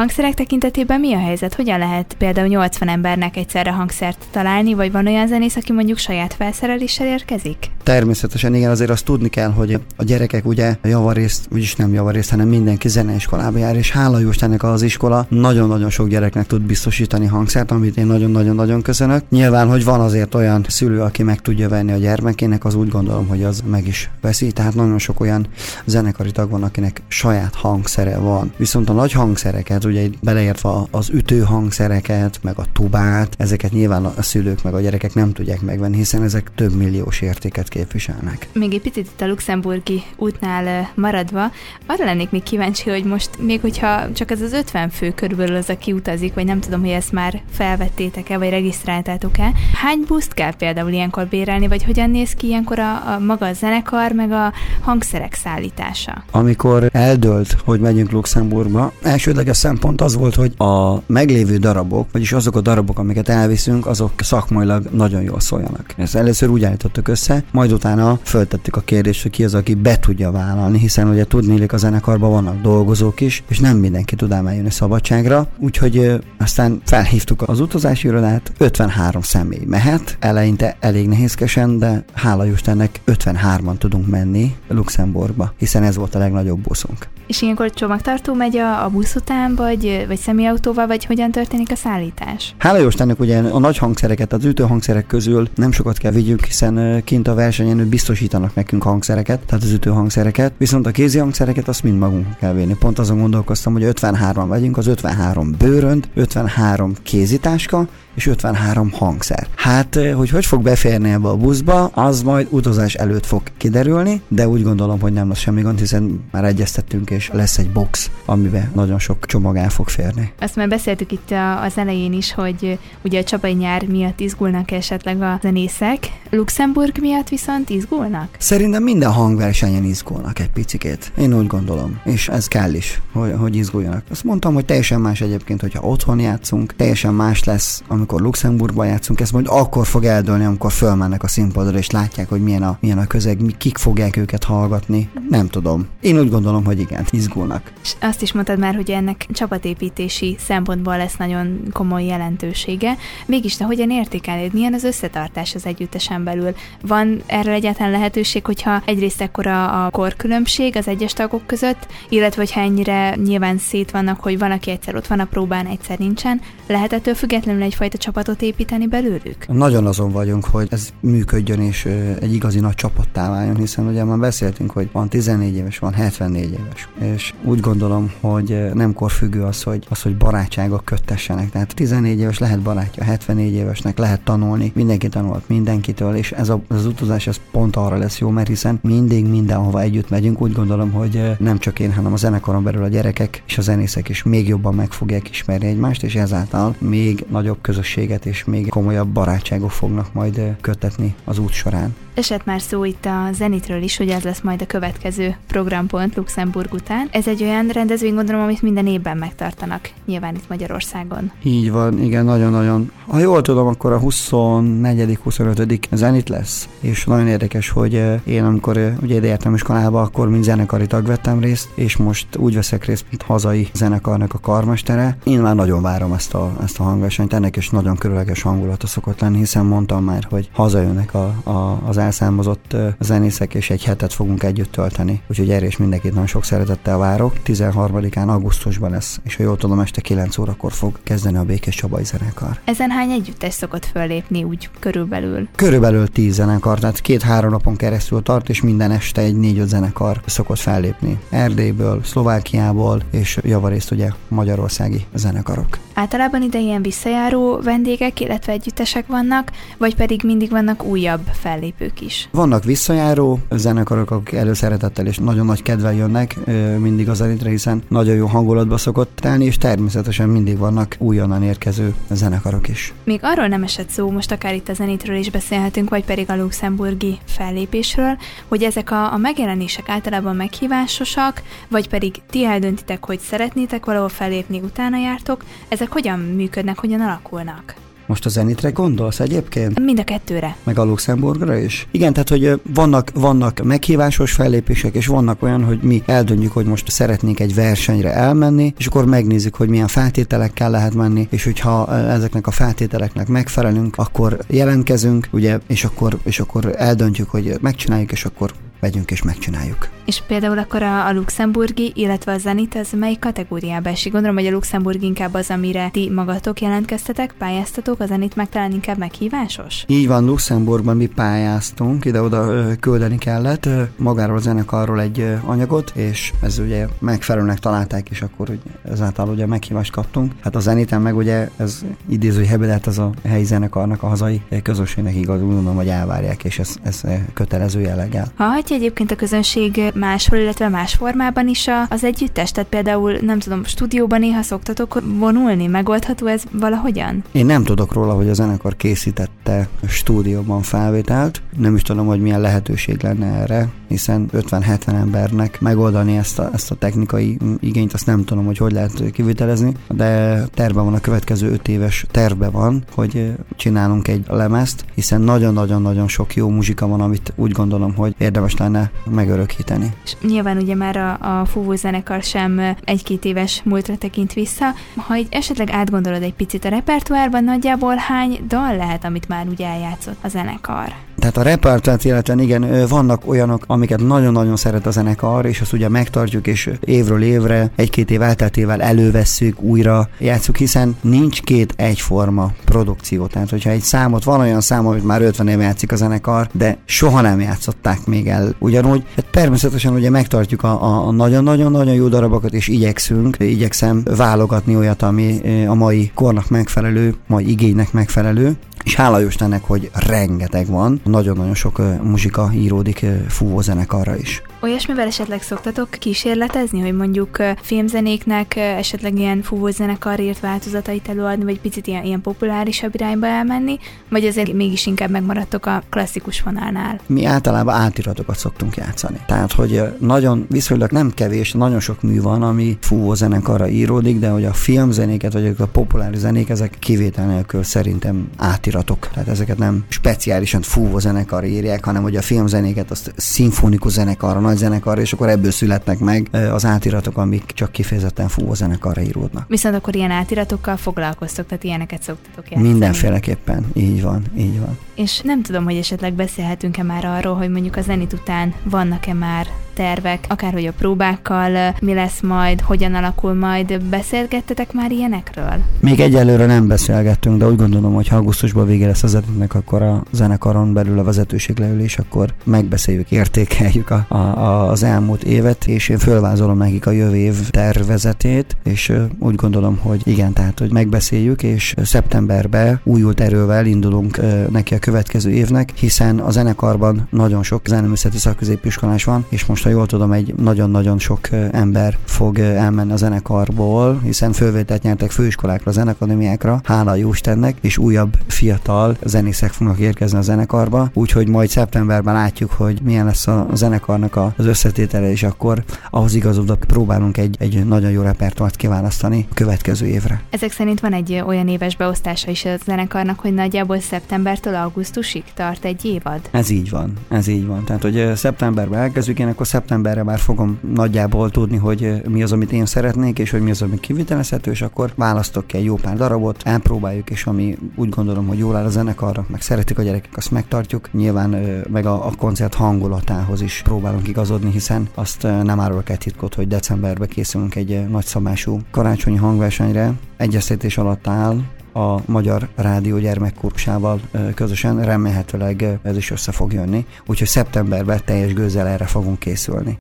Hangszerek tekintetében mi a helyzet? Hogyan lehet például 80 embernek egyszerre hangszert találni, vagy van olyan zenész, aki mondjuk saját felszereléssel érkezik? Természetesen igen, azért azt tudni kell, hogy a gyerekek ugye javarészt, úgyis nem javarészt, hanem mindenki zeneiskolába jár, és hála jó Istennek az iskola nagyon-nagyon sok gyereknek tud biztosítani hangszert, amit én nagyon-nagyon-nagyon köszönök. Nyilván, hogy van azért olyan szülő, aki meg tudja venni a gyermekének, az úgy gondolom, hogy az meg is veszi, tehát nagyon sok olyan zenekari tag van, akinek saját hangszere van. Viszont a nagy hangszereket, ugye beleértve az ütőhangszereket, meg a tubát, ezeket nyilván a szülők meg a gyerekek nem tudják megvenni, hiszen ezek több milliós értéket képviselnek. Még egy picit itt a luxemburgi útnál maradva, arra lennék még kíváncsi, hogy most még hogyha csak ez az 50 fő körülbelül az, aki utazik, vagy nem tudom, hogy ezt már felvettétek-e, vagy regisztráltátok-e, hány buszt kell például ilyenkor bérelni, vagy hogyan néz ki ilyenkor a maga a zenekar, meg a hangszerek szállítása? Amikor eldőlt, hogy megyünk Luxemburgba, elsődleges szempont az volt, hogy a meglévő darabok, vagyis azok a darabok, amiket elviszünk, azok szakmailag nagyon jól szóljanak. Ezt először úgy állítottuk össze, majd utána föltettük a kérdést, hogy ki az, aki be tudja vállalni, hiszen ugye tudniillik a zenekarban vannak dolgozók is, és nem mindenki tud eljönni szabadságra, úgyhogy aztán felhívtuk az utazási irodát, 53 személy mehet, eleinte elég nehézkesen, de hála Istennek 53-an tudunk menni Luxemburgba, hiszen ez volt a legnagyobb buszunk. És ilyenkor csomagtartó megy a busz után, vagy személyautóval, vagy hogyan történik a szállítás? Hála jó Istennek, ugye a nagy hangszereket, az ütőhangszerek közül nem sokat kell vigyük, hiszen kint a versenyen biztosítanak nekünk hangszereket, tehát az ütőhangszereket, viszont a kézi hangszereket azt mind magunk kell vinni. Pont azon gondolkoztam, hogy 53-an vegyünk, az 53 bőrönt, 53 kézitáska, és 53 hangszer. Hát, hogy fog beférni ebbe a buszba, az majd utazás előtt fog kiderülni, de úgy gondolom, hogy nem lesz semmi gond, hiszen már egyeztettünk, és lesz egy box, amiben nagyon sok csomag el fog férni. Azt már beszéltük itt az elején is, hogy ugye a csapai nyár miatt izgulnak esetleg a zenészek, Luxemburg miatt viszont izgulnak? Szerintem minden hangversenyen izgulnak egy picikét. Én úgy gondolom, és ez kell is, hogy izguljanak. Azt mondtam, hogy teljesen más egyébként, hogyha otthon játszunk, teljesen más lesz, amikor Luxemburgban játszunk, ez majd akkor fog eldőlni, amikor fölmennek a színpadra, és látják, hogy milyen a közeg, kik fogják őket hallgatni. Nem tudom. Én úgy gondolom, hogy igen, izgulnak. És azt is mondtad már, hogy ennek csapatépítési szempontból lesz nagyon komoly jelentősége. Mégis te hogyan értékeled, milyen az összetartás az együttesen belül? Van erre egyáltalán lehetőség, hogyha egyrészt ekkora a korkülönbség az egyes tagok között, illetve hogyha ennyire nyilván szét vannak, hogy van, aki egyszer ott van a próbán, egyszer nincsen, lehet ettől függetlenül egyfajta csapatot építeni belőlük? Nagyon azon vagyunk, hogy ez működjön és egy igazi nagy csapattá váljon, hiszen ugye már beszéltünk, hogy van 14 éves, van 74 éves. És úgy gondolom, hogy nem korfüggő az, hogy barátságok köttessenek. Tehát 14 éves lehet barátja, 74 évesnek lehet tanulni, mindenki tanult mindenkitől, és ez az utazás ez pont arra lesz jó, mert hiszen mindig mindenhova együtt megyünk. Úgy gondolom, hogy nem csak én, hanem a zenekaron belül a gyerekek és a zenészek is még jobban meg fogják ismerni egymást, és ezáltal még nagyobb közösséget és még komolyabb barátságok fognak majd köttetni az út során. Esett már szó itt a Zenitről is, hogy ez lesz majd a következő programpont Luxemburg után. Ez egy olyan rendezvény, gondolom, amit minden évben megtartanak, nyilván itt Magyarországon. Így van, igen, nagyon-nagyon. Ha jól tudom, akkor a 24.-25. Zenit lesz, és nagyon érdekes, hogy én amikor ugye ide értem iskolába, akkor mint zenekari tag vettem részt, és most úgy veszek részt, mint hazai zenekarnak a karmestere. Én már nagyon várom ezt a hangversenyt, ennek is nagyon különleges hangulata szokott lenni, hiszen mondtam már, hogy hazajönnek az elszámozott zenészek, és egy hetet fogunk együtt tölteni. Úgyhogy erre is mindenkit nagyon sok szeretettel várok. 13-án augusztusban lesz, és ha jól tudom, este 9 órakor fog kezdeni a Békés Csabai zenekar. Ezen hány együttes szokott föllépni úgy körülbelül? Körülbelül 10 zenekar, tehát 2-3 napon keresztül tart, és minden este egy 4-5 zenekar szokott fellépni. Erdélyből, Szlovákiából, és javarészt ugye magyarországi zenekarok. Általában ide ilyen visszajáró vendégek, illetve együttesek vannak, vagy pedig mindig vannak újabb fellépők is? Vannak visszajáró zenekarok, akik előszeretettel és nagyon nagy kedvel jönnek mindig az Zenitre, hiszen nagyon jó hangulatba szokott telni, és természetesen mindig vannak újonnan érkező zenekarok is. Még arról nem esett szó, most akár itt a Zenitről is beszélhetünk, vagy pedig a luxemburgi fellépésről, hogy ezek a megjelenések általában meghívásosak, vagy pedig ti eldöntitek, hogy szeretnétek valahol fellépni, utána jártok, ezek hogyan működnek, hogyan alakulnak? Most a Zenitre gondolsz egyébként? Mind a kettőre. Meg a Luxemburgra is? Igen, tehát, hogy vannak meghívásos fellépések, és vannak olyan, hogy mi eldöntjük, hogy most szeretnénk egy versenyre elmenni, és akkor megnézzük, hogy milyen feltételekkel lehet menni, és hogyha ezeknek a feltételeknek megfelelünk, akkor jelentkezünk, ugye, és akkor eldöntjük, hogy megcsináljuk, és akkor megyünk és megcsináljuk. És például akkor a luxemburgi, illetve a Zenit, az melyik kategóriába esik? Gondolom, hogy a Luxemburg inkább az, amire ti magatok jelentkeztetek, pályáztatok, a Zenit meg talán inkább meghívásos? Így van, Luxemburgban mi pályáztunk, ide-oda küldeni kellett magáról a zenekarról egy anyagot, és ez ugye megfelelőnek találták, és akkor ugye ezáltal ugye meghívást kaptunk. Hát a Zeniten meg ugye ez idézőjelben, hát az a helyi zenekarnak, a hazai közönségnek igaz, úgy gondolom, hogy elvárják, és ez kötelező jelleggel. Hallhatja egyébként a közönség máshol, illetve más formában is az együttes? Tehát például, nem tudom, stúdióban néha szoktatok vonulni? Megoldható ez valahogyan? Én nem tudok róla, hogy a zenekar készítette stúdióban felvételt. Nem is tudom, hogy milyen lehetőség lenne erre, hiszen 50-70 embernek megoldani ezt a technikai igényt, azt nem tudom, hogy lehet kivitelezni, de tervben van a következő 5 éves tervben van, hogy csinálunk egy lemezt, hiszen nagyon-nagyon-nagyon sok jó muzsika van, amit úgy gondolom, hogy érdemes lenne megörökíteni. És nyilván ugye már a fúvó zenekar sem 1-2 éves múltra tekint vissza. Ha így esetleg átgondolod egy picit a repertoárban, nagyjából hány dal lehet, amit már ugye eljátszott a zenekar? Tehát a repertoárt illetően igen, vannak olyanok, amiket nagyon-nagyon szeret a zenekar, és azt ugye megtartjuk, és évről évre, 1-2 év elteltével elővesszük, újra játsszuk, hiszen nincs 2 egyforma produkció. Tehát, hogyha egy számot, van olyan szám, amit már 50 éve játszik a zenekar, de soha nem játszották még el. Ugyanúgy, hát természetesen ugye megtartjuk a nagyon-nagyon-nagyon jó darabokat, és igyekszem válogatni olyat, ami a mai kornak megfelelő, mai igénynek megfelelő. És hála Istennek, hogy rengeteg van, nagyon-nagyon sok muzsika íródik fúvózenekarra is. Olyasmivel esetleg szoktatok kísérletezni, hogy mondjuk filmzenéknek esetleg ilyen fúvózenekar írt változatait előadni, vagy picit ilyen populárisabb irányba elmenni, vagy azért mégis inkább megmaradtok a klasszikus vonalnál? Mi általában átiratokat szoktunk játszani. Tehát, hogy nagyon viszonylag nem kevés, nagyon sok mű van, ami fúvózenekarra íródik, de hogy a filmzenéket, vagy a populáris zenék, ezek kivétel nélkül szerintem átiratok. Tehát ezeket nem speciálisan fúvózenekar írják, hanem hogy a filmzenéket azt szimfonikus zenekarra, nagy zenekarra, és akkor ebből születnek meg az átiratok, amik csak kifejezetten fúvózenekarra íródnak. Viszont akkor ilyen átiratokkal foglalkoztok, tehát ilyeneket szoktatok játszani? Mindenféleképpen, így van. És nem tudom, hogy esetleg beszélhetünk-e már arról, hogy mondjuk a Zenit után vannak-e már tervek, akárhogy a próbákkal, mi lesz majd, hogyan alakul majd, beszélgettetek már ilyenekről? Még egyelőre nem beszélgettünk, de úgy gondolom, hogy ha augusztusban vége lesz a Zenitnek, akkor a zenekaron belül a vezetőség leülés, akkor megbeszéljük, értékeljük az elmúlt évet, és én fölvázolom nekik a jövő év tervezetét, és úgy gondolom, hogy igen, tehát, hogy megbeszéljük, és szeptemberben újult erővel indulunk neki a következő évnek, hiszen a zenekarban nagyon sok zeneművészeti szakközépiskolás van, és most, ha jól tudom, egy nagyon-nagyon sok ember fog elmenni a zenekarból, hiszen fölvételt nyertek főiskolákra, zenekadémiákra, hála Jóistennek, és újabb fiatal zenészek fognak érkezni a zenekarba, úgyhogy majd szeptemberben látjuk, hogy milyen lesz a zenekarnak az összetétele, és akkor ahhoz igazodva próbálunk egy nagyon jó repertoárt kiválasztani a következő évre. Ezek szerint van egy olyan éves beosztása is a zenekarnak, hogy nagyjából szeptembertől augusztusig tart egy évad? Ez így van. Tehát, hogy szeptemberben elkezdjük, én akkor szeptemberre már fogom nagyjából tudni, hogy mi az, amit én szeretnék, és hogy mi az, ami kivitelezhető, és akkor választok ki egy jó pár darabot, elpróbáljuk, és ami úgy gondolom, hogy jól áll a zenekarra, meg szeretik a gyerekek, azt megtartjuk. Nyilván meg a koncert hangulatához is próbálunk igazodni, hiszen azt nem árulok el titkot, hogy decemberben készülünk egy nagyszabású karácsonyi hangversenyre. Egyeztetés alatt áll a Magyar Rádió gyermekkursával közösen, remélhetőleg ez is össze fog jönni, úgyhogy szeptemberben teljes gőzzel erre fogunk készülni.